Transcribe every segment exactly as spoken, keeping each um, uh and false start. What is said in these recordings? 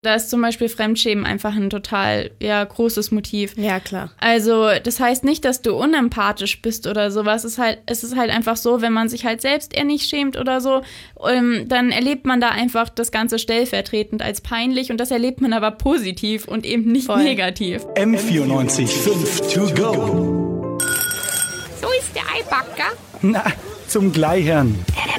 Da ist zum Beispiel Fremdschämen einfach ein total ja, großes Motiv. Ja, klar. Also das heißt nicht, dass du unempathisch bist oder sowas. Es ist halt, es ist halt einfach so, wenn man sich halt selbst eher nicht schämt oder so, ähm, dann erlebt man da einfach das Ganze stellvertretend als peinlich und das erlebt man aber positiv und eben nicht Voll. negativ. M vierundneunzig Komma fünf to go. So ist der Eibacker. Na, zum Gleichern.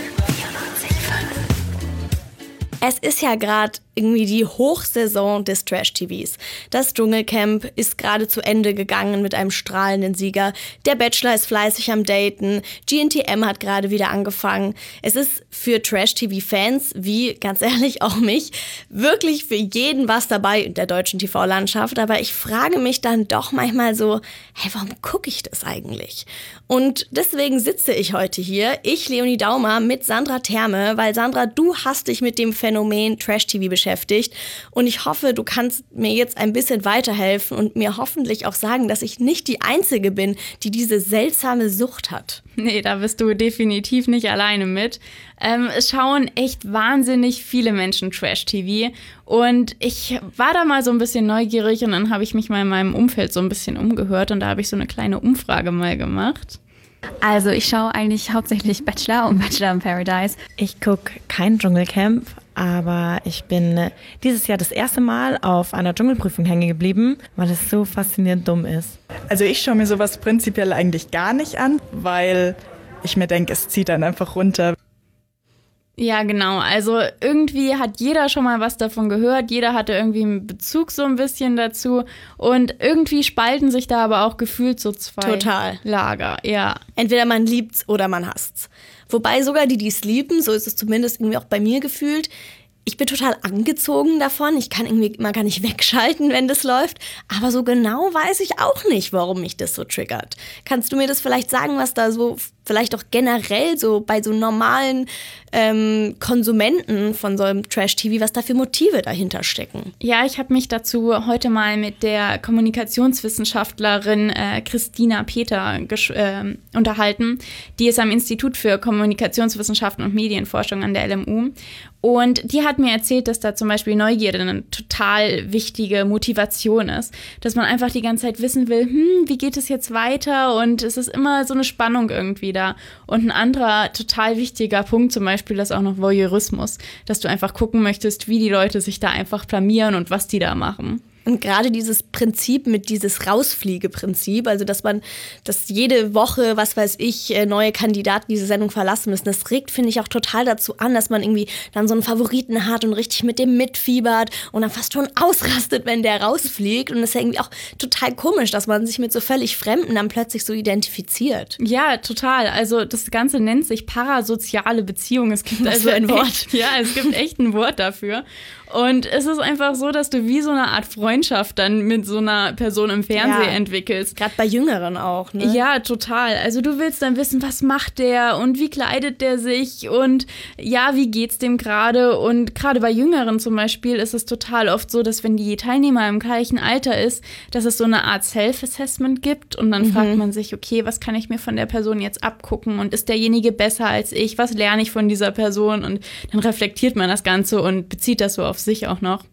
Es ist ja gerade irgendwie die Hochsaison des Trash-T Vs. Das Dschungelcamp ist gerade zu Ende gegangen mit einem strahlenden Sieger. Der Bachelor ist fleißig am Daten. G N T M hat gerade wieder angefangen. Es ist für Trash-T V-Fans, wie ganz ehrlich auch mich, wirklich für jeden was dabei in der deutschen T V-Landschaft. Aber ich frage mich dann doch manchmal so, hey, warum gucke ich das eigentlich? Und deswegen sitze ich heute hier, ich, Leonie Daumer, mit Sandra Therme, weil Sandra, du hast dich mit dem Phänomen Trash-T V beschäftigt. Und ich hoffe, du kannst mir jetzt ein bisschen weiterhelfen und mir hoffentlich auch sagen, dass ich nicht die Einzige bin, die diese seltsame Sucht hat. Nee, da bist du definitiv nicht alleine mit. Ähm, es schauen echt wahnsinnig viele Menschen Trash-T V und ich war da mal so ein bisschen neugierig und dann habe ich mich mal in meinem Umfeld so ein bisschen umgehört und da habe ich so eine kleine Umfrage mal gemacht. Also ich schaue eigentlich hauptsächlich Bachelor und Bachelor in Paradise. Ich gucke kein Dschungelcamp, aber ich bin dieses Jahr das erste Mal auf einer Dschungelprüfung hängen geblieben, weil es so faszinierend dumm ist. Also ich schaue mir sowas prinzipiell eigentlich gar nicht an, weil ich mir denke, es zieht dann einfach runter. Ja, genau. Also irgendwie hat jeder schon mal was davon gehört. Jeder hatte irgendwie einen Bezug so ein bisschen dazu. Und irgendwie spalten sich da aber auch gefühlt so zwei Total. Lager. Ja. Entweder man liebt's oder man hasst's. Wobei sogar die, die es lieben, so ist es zumindest irgendwie auch bei mir gefühlt, ich bin total angezogen davon. Ich kann irgendwie mal gar nicht wegschalten, wenn das läuft. Aber so genau weiß ich auch nicht, warum mich das so triggert. Kannst du mir das vielleicht sagen, was da so vielleicht auch generell so bei so normalen ähm, Konsumenten von so einem Trash-T V, was da für Motive dahinter stecken? Ja, ich habe mich dazu heute mal mit der Kommunikationswissenschaftlerin äh, Christina Peter gesch- äh, unterhalten. Die ist am Institut für Kommunikationswissenschaften und Medienforschung an der L M U. Und die hat mir erzählt, dass da zum Beispiel Neugierde eine total wichtige Motivation ist. Dass man einfach die ganze Zeit wissen will, hm, wie geht es jetzt weiter? Und es ist immer so eine Spannung irgendwie da. Und ein anderer total wichtiger Punkt zum Beispiel ist auch noch Voyeurismus. Dass du einfach gucken möchtest, wie die Leute sich da einfach blamieren und was die da machen. Und gerade dieses Prinzip mit dieses Rausfliege-Prinzip, also dass man, dass jede Woche, was weiß ich, neue Kandidaten diese Sendung verlassen müssen, das regt, finde ich, auch total dazu an, dass man irgendwie dann so einen Favoriten hat und richtig mit dem mitfiebert und dann fast schon ausrastet, wenn der rausfliegt. Und das ist ja irgendwie auch total komisch, dass man sich mit so völlig Fremden dann plötzlich so identifiziert. Ja, total. Also das Ganze nennt sich parasoziale Beziehung. Es gibt Was also für ein Wort. Echt, ja, es gibt echt ein Wort dafür. Und es ist einfach so, dass du wie so eine Art Freundschaft dann mit so einer Person im Fernsehen ja, entwickelst. Gerade bei Jüngeren auch, ne? Ja, total. Also du willst dann wissen, was macht der und wie kleidet der sich und ja, wie geht's dem gerade? Und gerade bei Jüngeren zum Beispiel ist es total oft so, dass wenn die Teilnehmer im gleichen Alter ist, dass es so eine Art Self-Assessment gibt und dann mhm. fragt man sich, okay, was kann ich mir von der Person jetzt abgucken und ist derjenige besser als ich? Was lerne ich von dieser Person? Und dann reflektiert man das Ganze und bezieht das so auf sich auch noch.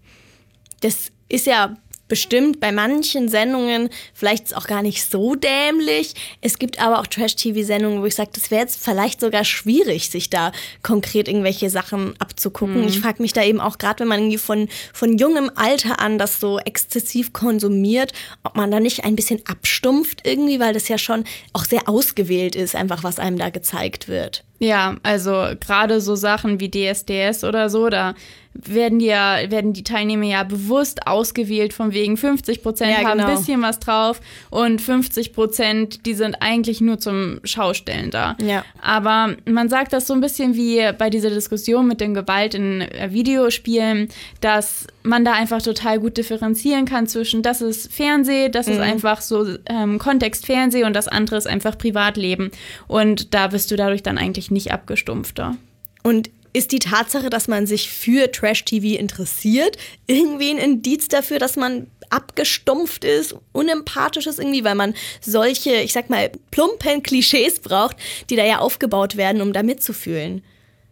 Das ist ja bestimmt bei manchen Sendungen vielleicht auch gar nicht so dämlich. Es gibt aber auch Trash-T V-Sendungen, wo ich sage, das wäre jetzt vielleicht sogar schwierig, sich da konkret irgendwelche Sachen abzugucken. Mhm. Ich frage mich da eben auch, gerade wenn man irgendwie von, von jungem Alter an das so exzessiv konsumiert, ob man da nicht ein bisschen abstumpft irgendwie, weil das ja schon auch sehr ausgewählt ist, einfach was einem da gezeigt wird. Ja, also gerade so Sachen wie D S D S oder so, da werden die ja, werden die Teilnehmer ja bewusst ausgewählt, von wegen fünfzig Prozent ja, haben ein genau. bisschen was drauf und fünfzig Prozent, die sind eigentlich nur zum Schaustellen da. Ja. Aber man sagt das so ein bisschen wie bei dieser Diskussion mit der Gewalt in Videospielen, dass man da einfach total gut differenzieren kann zwischen, das ist Fernseh, das mhm. ist einfach so ähm, Kontext Fernseh und das andere ist einfach Privatleben. Und da bist du dadurch dann eigentlich nicht abgestumpfter. Und ist die Tatsache, dass man sich für Trash-T V interessiert, irgendwie ein Indiz dafür, dass man abgestumpft ist, unempathisch ist irgendwie, weil man solche, ich sag mal, plumpen Klischees braucht, die da ja aufgebaut werden, um da mitzufühlen?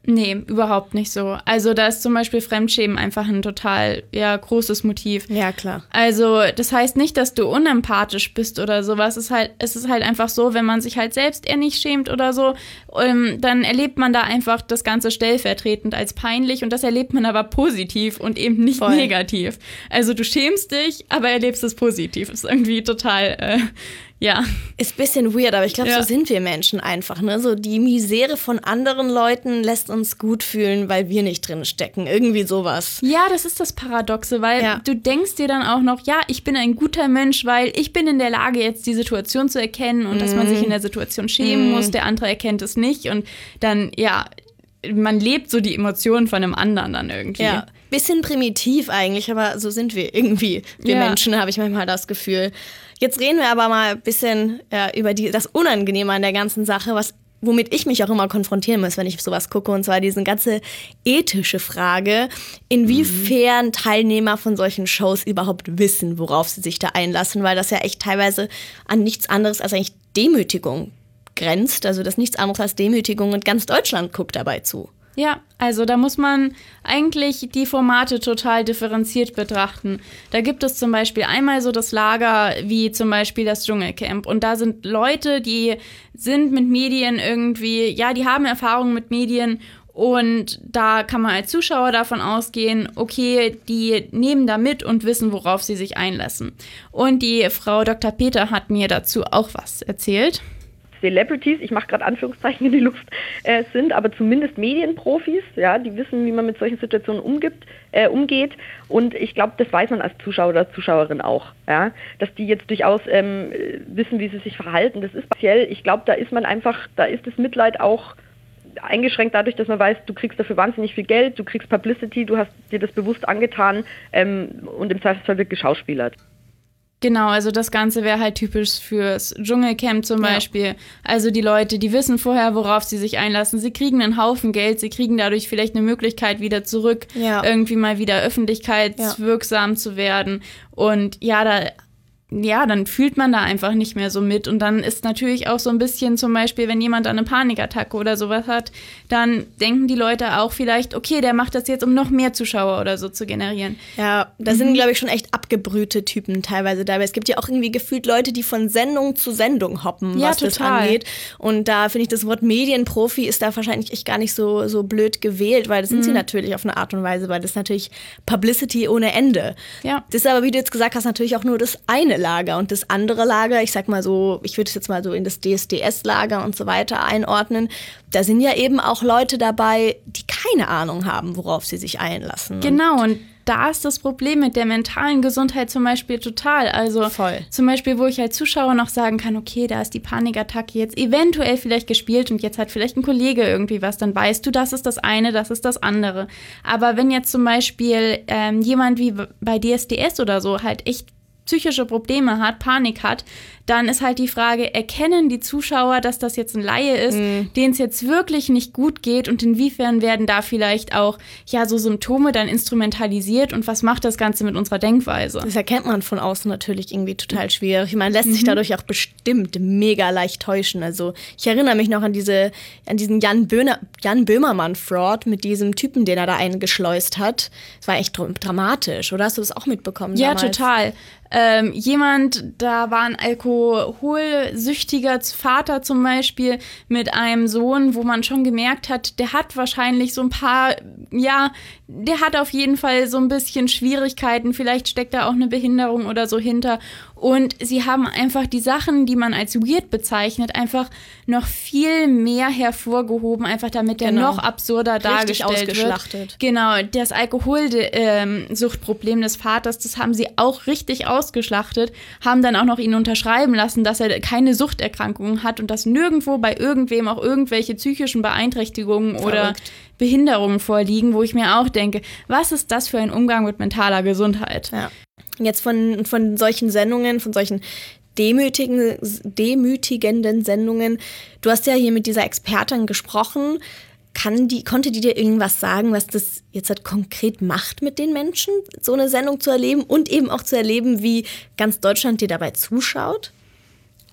Nee, überhaupt nicht so. Also da ist zum Beispiel Fremdschämen einfach ein total ja, großes Motiv. Ja, klar. Also das heißt nicht, dass du unempathisch bist oder sowas. Es ist halt, es ist halt einfach so, wenn man sich halt selbst eher nicht schämt oder so, ähm, dann erlebt man da einfach das Ganze stellvertretend als peinlich und das erlebt man aber positiv und eben nicht Voll. negativ. Also du schämst dich, aber erlebst es positiv. Ist irgendwie total, äh, ja. Ist ein bisschen weird, aber ich glaube, Ja. so sind wir Menschen einfach. Ne? So die Misere von anderen Leuten lässt uns gut fühlen, weil wir nicht drin stecken. Irgendwie sowas. Ja, das ist das Paradoxe, weil Ja. du denkst dir dann auch noch, ja, ich bin ein guter Mensch, weil ich bin in der Lage, jetzt die Situation zu erkennen und dass man sich in der Situation schämen muss, der andere erkennt es nicht und dann, ja, man lebt so die Emotionen von einem anderen dann irgendwie. Ja. Bisschen primitiv eigentlich, aber so sind wir irgendwie. Wir Ja. Menschen, habe ich manchmal das Gefühl. Jetzt reden wir aber mal ein bisschen ja, über die, das Unangenehme an der ganzen Sache, was womit ich mich auch immer konfrontieren muss, wenn ich sowas gucke, und zwar diese ganze ethische Frage, inwiefern Teilnehmer von solchen Shows überhaupt wissen, worauf sie sich da einlassen, weil das ja echt teilweise an nichts anderes als eigentlich Demütigung grenzt, also das nichts anderes als Demütigung und ganz Deutschland guckt dabei zu. Ja, also da muss man eigentlich die Formate total differenziert betrachten. Da gibt es zum Beispiel einmal so das Lager wie zum Beispiel das Dschungelcamp. Und da sind Leute, die sind mit Medien irgendwie, ja, die haben Erfahrungen mit Medien. Und da kann man als Zuschauer davon ausgehen, okay, die nehmen da mit und wissen, worauf sie sich einlassen. Und die Frau Doktor Peter hat mir dazu auch was erzählt. Celebrities, ich mache gerade Anführungszeichen in die Luft, äh, sind, aber zumindest Medienprofis, ja, die wissen, wie man mit solchen Situationen umgibt, äh, umgeht. Und ich glaube, das weiß man als Zuschauer oder Zuschauerin auch, ja, dass die jetzt durchaus ähm, wissen, wie sie sich verhalten. Das ist speziell. Ich glaube, da ist man einfach, da ist das Mitleid auch eingeschränkt dadurch, dass man weiß, du kriegst dafür wahnsinnig viel Geld, du kriegst Publicity, du hast dir das bewusst angetan ähm, und im Zweifelsfall wird geschauspielert. Genau, also das Ganze wäre halt typisch fürs Dschungelcamp zum Beispiel. Ja. Also die Leute, die wissen vorher, worauf sie sich einlassen. Sie kriegen einen Haufen Geld, sie kriegen dadurch vielleicht eine Möglichkeit, wieder zurück, ja. irgendwie mal wieder öffentlichkeitswirksam ja. zu werden. Und ja, da... ja, dann fühlt man da einfach nicht mehr so mit. Und dann ist natürlich auch so ein bisschen zum Beispiel, wenn jemand eine Panikattacke oder sowas hat, dann denken die Leute auch vielleicht, okay, der macht das jetzt, um noch mehr Zuschauer oder so zu generieren. Ja, da mhm. sind, glaube ich, schon echt abgebrühte Typen teilweise dabei. Es gibt ja auch irgendwie gefühlt Leute, die von Sendung zu Sendung hoppen, ja, was total. das angeht. Und da finde ich, das Wort Medienprofi ist da wahrscheinlich echt gar nicht so, so blöd gewählt, weil das sind mhm. sie natürlich auf eine Art und Weise, weil das ist natürlich Publicity ohne Ende. Ja. Das ist aber, wie du jetzt gesagt hast, natürlich auch nur das eine Lager. Und das andere Lager, ich sag mal so, ich würde es jetzt mal so in das D S D S-Lager und so weiter einordnen, da sind ja eben auch Leute dabei, die keine Ahnung haben, worauf sie sich einlassen. Genau, und da ist das Problem mit der mentalen Gesundheit zum Beispiel total. Also Voll. Zum Beispiel, wo ich als Zuschauer noch sagen kann, okay, da ist die Panikattacke jetzt eventuell vielleicht gespielt und jetzt hat vielleicht ein Kollege irgendwie was, dann weißt du, das ist das eine, das ist das andere. Aber wenn jetzt zum Beispiel ähm, jemand wie bei D S D S oder so halt echt psychische Probleme hat, Panik hat, dann ist halt die Frage, erkennen die Zuschauer, dass das jetzt ein Laie ist, mm. denen es jetzt wirklich nicht gut geht und inwiefern werden da vielleicht auch ja so Symptome dann instrumentalisiert und was macht das Ganze mit unserer Denkweise? Das erkennt man von außen natürlich irgendwie total schwierig. Ich meine, lässt mhm. sich dadurch auch bestimmt mega leicht täuschen. Also ich erinnere mich noch an diese an diesen Jan, Böhner, Jan Böhmermann-Fraud mit diesem Typen, den er da eingeschleust hat. Das war echt dramatisch, oder? Hast du das auch mitbekommen Ja, damals? total. Ähm, jemand, da war ein alkoholsüchtiger Vater zum Beispiel mit einem Sohn, wo man schon gemerkt hat, der hat wahrscheinlich so ein paar, ja, der hat auf jeden Fall so ein bisschen Schwierigkeiten, vielleicht steckt da auch eine Behinderung oder so hinter. Und sie haben einfach die Sachen, die man als weird bezeichnet, einfach noch viel mehr hervorgehoben, einfach damit der genau. noch absurder Richtig dargestellt ausgeschlachtet. wird. Genau, das Alkoholsuchtproblem des Vaters, das haben sie auch richtig ausgeschlachtet, haben dann auch noch ihn unterschreiben lassen, dass er keine Suchterkrankungen hat und dass nirgendwo bei irgendwem auch irgendwelche psychischen Beeinträchtigungen Verrückt. Oder Behinderungen vorliegen, wo ich mir auch denke, was ist das für ein Umgang mit mentaler Gesundheit? Ja. Jetzt von, von solchen Sendungen, von solchen demütigen, demütigenden Sendungen. Du hast ja hier mit dieser Expertin gesprochen. Kann die, konnte die dir irgendwas sagen, was das jetzt halt konkret macht mit den Menschen, so eine Sendung zu erleben und eben auch zu erleben, wie ganz Deutschland dir dabei zuschaut?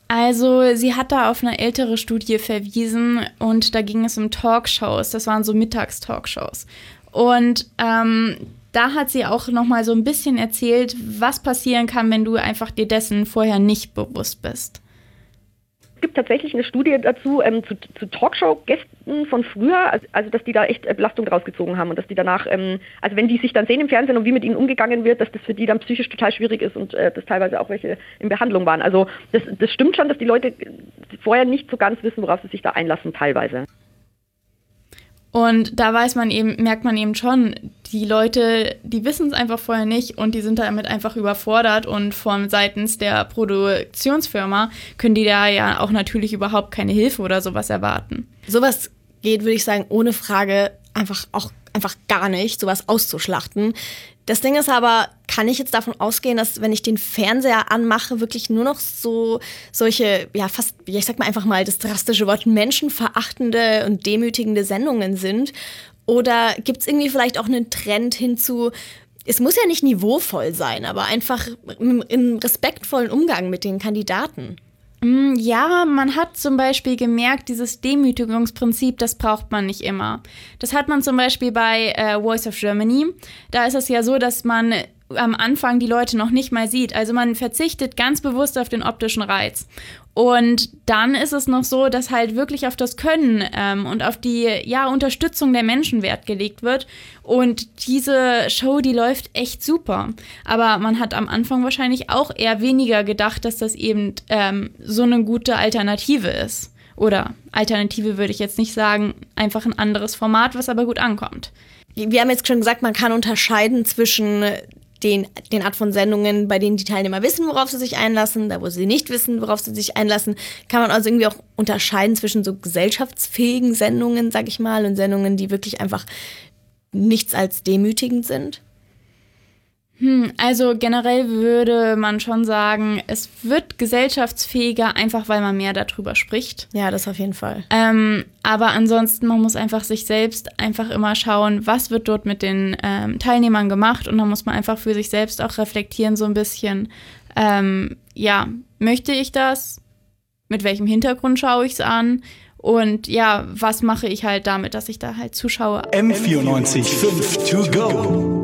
Also sie hat da auf eine ältere Studie verwiesen und da ging es um Talkshows. Das waren so Mittagstalkshows. Und ähm, da hat sie auch noch mal so ein bisschen erzählt, was passieren kann, wenn du einfach dir dessen vorher nicht bewusst bist. Es gibt tatsächlich eine Studie dazu ähm, zu, zu Talkshow-Gästen von früher, also, also dass die da echt Belastung draus gezogen haben und dass die danach, ähm, also wenn die sich dann sehen im Fernsehen und wie mit ihnen umgegangen wird, dass das für die dann psychisch total schwierig ist und äh, dass teilweise auch welche in Behandlung waren. Also das, das stimmt schon, dass die Leute vorher nicht so ganz wissen, worauf sie sich da einlassen, teilweise. Und da weiß man eben, merkt man eben schon, die Leute, die wissen es einfach vorher nicht und die sind damit einfach überfordert und von seitens der Produktionsfirma können die da ja auch natürlich überhaupt keine Hilfe oder sowas erwarten. Sowas geht, würde ich sagen, ohne Frage einfach auch einfach gar nicht, sowas auszuschlachten. Das Ding ist aber, kann ich jetzt davon ausgehen, dass wenn ich den Fernseher anmache, wirklich nur noch so solche, ja fast, ich sag mal einfach mal das drastische Wort, menschenverachtende und demütigende Sendungen sind? Oder gibt es irgendwie vielleicht auch einen Trend hinzu, es muss ja nicht niveauvoll sein, aber einfach im respektvollen Umgang mit den Kandidaten? Ja, man hat zum Beispiel gemerkt, dieses Demütigungsprinzip, das braucht man nicht immer. Das hat man zum Beispiel bei äh, Voice of Germany. Da ist es ja so, dass man am Anfang die Leute noch nicht mal sieht. Also man verzichtet ganz bewusst auf den optischen Reiz. Und dann ist es noch so, dass halt wirklich auf das Können ähm, und auf die ja, Unterstützung der Menschen Wert gelegt wird. Und diese Show, die läuft echt super. Aber man hat am Anfang wahrscheinlich auch eher weniger gedacht, dass das eben ähm, so eine gute Alternative ist. Oder Alternative würde ich jetzt nicht sagen, einfach ein anderes Format, was aber gut ankommt. Wir haben jetzt schon gesagt, man kann unterscheiden zwischen Den, den Art von Sendungen, bei denen die Teilnehmer wissen, worauf sie sich einlassen, da wo sie nicht wissen, worauf sie sich einlassen, kann man also irgendwie auch unterscheiden zwischen so gesellschaftsfähigen Sendungen, sag ich mal, und Sendungen, die wirklich einfach nichts als demütigend sind? Hm, also generell würde man schon sagen, es wird gesellschaftsfähiger, einfach weil man mehr darüber spricht. Ja, das auf jeden Fall. Ähm, aber ansonsten, man muss einfach sich selbst einfach immer schauen, was wird dort mit den ähm, Teilnehmern gemacht und dann muss man einfach für sich selbst auch reflektieren so ein bisschen, ähm, ja, möchte ich das? Mit welchem Hintergrund schaue ich es an? Und ja, was mache ich halt damit, dass ich da halt zuschaue? M vierundneunzig Komma fünf to go.